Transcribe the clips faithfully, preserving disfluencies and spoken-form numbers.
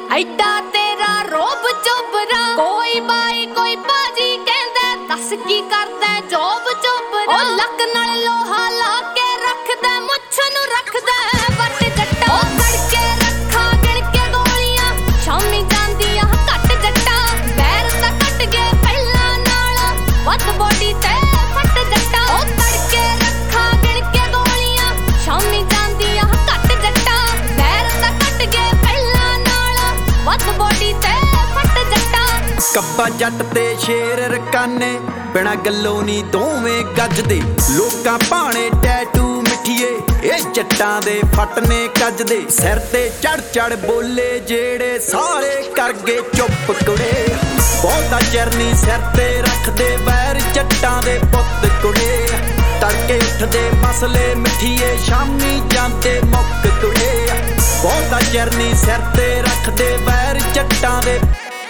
ਐਡਾ ਤੇਰਾ ਰੋਬ ਚੋਬਰਾ ਕੋਈ ਬਾਈ ਕੋਈ ਬਾਜੀ ਕਹਿੰਦਾ ਦੱਸ ਕੀ ਕਰਦਾ ਜੋਬ ਚੋਬਰਾ ਉਹ ਲੱਕ ਨਾਲ ਲੋਹਾ ਲਾ ਕੇ ਰੱਖਦਾ ਮੁੱਛ ਨੂੰ ਰੱਖਦਾ ਵੱਟ ਜੱਟਾ ਉਹ ਕੜਕੇ ਰੱਖਾਂ ਗਿਣ ਕੇ ਗੋਲੀਆਂ ਸ਼ਾਮੀ ਜਾਂਦੀਆਂ ਘੱਟ ਜੱਟਾ ਪੈਰ ਤਾਂ ਕੱਟ ਗਏ ਪਹਿਲਾਂ ਨਾਲ ਵੱਧ ਬੋਡੀ ਤੇ ਫੱਟ ਜੱਟਾ ਉਹ ਕੜਕੇ ਰੱਖਾਂ ਗਿਣ ਕੇ ਗੋਲੀਆਂ ਸ਼ਾਮੀ ਜਾਂਦੀਆਂ ਘੱਟ ਜੱਟਾ ਪੈਰ ਤਾਂ ਕੱਟ ਗਏ ਪਹਿਲਾਂ ਨਾਲ ਵੱਧ ਬੋਡੀ ਤੇ ਫੱਟ ਜੱਟਾ ਕੱਬਾ ਜੱਟ ਤੇ ਸ਼ੇਰ ਰਕਾਨੇ ਬਿਨਾ ਗੱਲੋਂ ਨੀ ਦੋਵੇਂ ਗੱਜਦੇ ਲੋਕਾਂ ਭਾਣੇ ਟੈਟੂ ਮਿੱਠੀਏ ਇਹ ਜੱਟਾਂ ਦੇ ਫੱਟ ਨੇ ਕੱਜਦੇ ਸਿਰ ਤੇ ਚੜ ਚੜ ਬੋਲੇ ਜਿਹੜੇ ਸਾਰੇ ਕਰ ਗਏ ਚੁੱਪ ਕੁੜੇ ਬਹੁਤਾ ਚਿਰ ਨੀ ਸਿਰ ਤੇ ਰੱਖਦੇ ਵੈਰ ਜੱਟਾਂ ਦੇ ਪੁੱਤ ਕੁੜੇ ਤੜਕੇ ਉੱਠਦੇ ਮਸਲੇ ਮਿੱਠੀਏ ਸ਼ਾਮੀ ਜਾਂਦੇ ਮੁੱਕ ਕੁੜੇ ਬਹੁਤਾ ਚਿਰ ਨੀ ਸਿਰ ਤੇ ਰੱਖਦੇ ਵੈਰ ਜੱਟਾਂ ਦੇ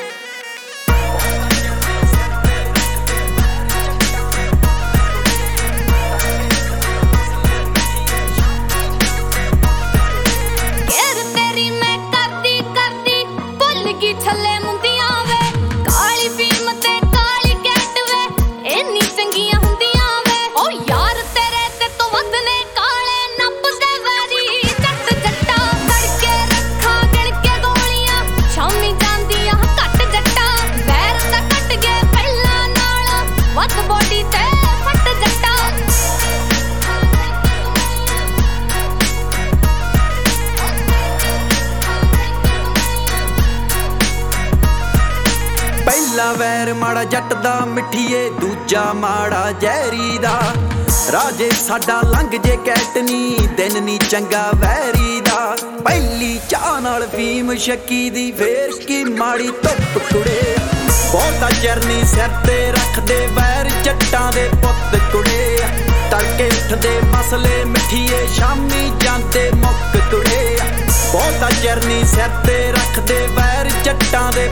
ਛੱਲੇ ਮੁੰਦੀਆਂ ਵੇ ਕਾਲੀ ਫੀਮ ਤੇ ਕਾਲੀ ਕੈਟ ਵੇ ਇੰਨੀ ਚੰਗੀਆਂ ਹੁੰਦੀਆਂ ਵੇ ਉਹ ਯਾਰ ਤੇਰੇ ਤੇ ਤੋਂ ਵੱਧ ਨੇ ਕਾਲੇ ਨੱਪਦੇ ਵੈਰੀ ਜੱਟ ਜੱਟਾ ਕੜਕੇ ਰੱਖਾਂ ਗਿਣ ਕੇ ਗੋਲੀਆਂ ਸ਼ਾਮੀ ਜਾਂਦੀਆਂ ਘੱਟ ਜੱਟਾ ਪੈਰ ਤਾਂ ਕੱਟ ਗਏ ਪਹਿਲਾਂ ਨਾਲ ਵੱਧ ਬੋਡੀ ਤੇ ਫੱਟ ਜੱਟਾ ਪਹਿਲਾ ਵੈਰ ਮਾੜਾ ਜੱਟ ਦਾ ਮਿੱਠੀਏ ਦੂਜਾ ਮਾੜਾ ਜ਼ਹਿਰੀ ਦਾ ਰਾਜੇ ਸਾਡਾ ਲੰਘ ਜੇ ਕੈਟਨੀ ਦਿਨ ਨੀ ਚੰਗਾ ਵੈਰੀ ਦਾ ਪਹਿਲੀ ਚਾਹ ਨਾਲ ਫੀਮ ਸ਼ੱਕੀ ਦੀ ਫੇਰ ਕੀ ਮਾੜੀ ਧੁੱਪ ਕੁੜੇ ਬਹੁਤਾ ਚਿਰ ਨੀ ਸਿਰ ਤੇ ਰੱਖਦੇ ਵੈਰ ਜੱਟਾਂ ਦੇ ਪੁੱਤ ਕੁੜੇ ਤੜਕੇ ਉੱਠਦੇ ਮਸਲੇ ਮਿੱਠੀਏ ਸ਼ਾਮੀ ਜਾਂਦੇ ਮੁੱਕ ਕੁੜੇ ਬਹੁਤਾ ਚਿਰ ਨੀ ਸਿਰ ਤੇ ਰੱਖਦੇ ਵੈਰ ਜੱਟਾਂ ਦੇ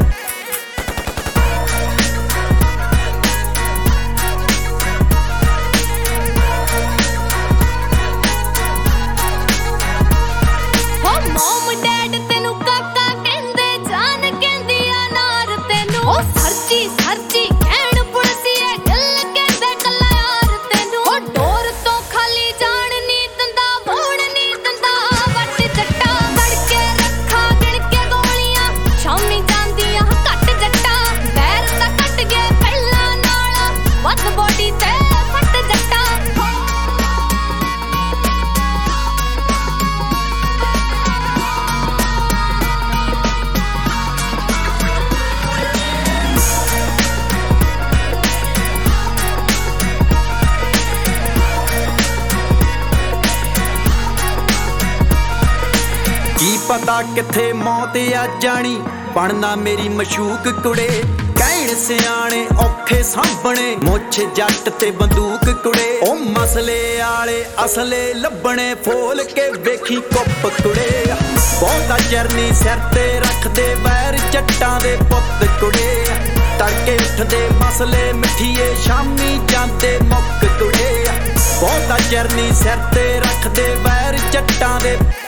ਮੋਮ ਡੈਡ ਤੈਨੂੰ ਕਾਕਾ ਕਹਿੰਦੇ ਜਾਨ ਕਹਿੰਦੀ ਆ ਨਾਰ ਤੈਨੂੰ ਉਹ ਸਰਚੀ ਸਰਚੀ ਕਹਿਣ ਪੁਲਸੀਏ ਗੱਲ ਕਹਿੰਦੇ ਕੱਲਾ ਯਾਰ ਤੈਨੂੰ ਉਹ ਡੋਰ ਤੋਂ ਖਾਲੀ ਜਾਣ ਨੀ ਦਿੰਦਾ ਵੋਣ ਨੀ ਦਿੰਦਾ ਵੱਟ ਜੱਟਾ ਕੜਕੇ ਰੱਖਾਂ ਗਿਣ ਕੇ ਗੋਲੀਆਂ ਸ਼ਾਮੀ ਜਾਂਦੀਆਂ ਘੱਟ ਜੱਟਾ ਪੈਰ ਤਾਂ ਕੱਟ ਗਏ ਪਹਿਲਾਂ ਨਾਲ ਵੱਧ ਬੋਡੀ ਤੇ ਫੱਟ ਜੱਟਾ ਕੀ ਪਤਾ ਕਿੱਥੇ ਮੌਤ ਆ ਜਾਣੀ ਬਣਨਾ ਮੇਰੀ ਮਸ਼ੂਕ ਕੁੜੇ ਕਹਿਣ ਸਿਆਣੇ ਔਖੇ ਸਾਂਭਣੇ ਮੁੱਛ ਜੱਟ ਤੇ ਬੰਦੂਕ ਕੁੜੇ ਉਹ ਮਸਲੇ ਆਲੇ ਅਸਲੇ ਲੱਭਣੇ ਫੋਲ ਕੇ ਵੇਖੀ ਕੁੱਪ ਕੁੜੇ ਬਹੁਤਾ ਚਿਰ ਨੀ ਸਿਰ ਤੇ ਰੱਖਦੇ ਵੈਰ ਜੱਟਾਂ ਦੇ ਪੁੱਤ ਕੁੜੇ ਤੜਕੇ ਉੱਠਦੇ ਮਸਲੇ ਮਿੱਠੀਏ ਸ਼ਾਮੀ ਜਾਂਦੇ ਮੁੱਕ ਕੁੜੇ ਬਹੁਤਾ ਚਿਰ ਨੀ ਸਿਰ ਤੇ ਰੱਖਦੇ ਵੈਰ ਜੱਟਾਂ ਦੇ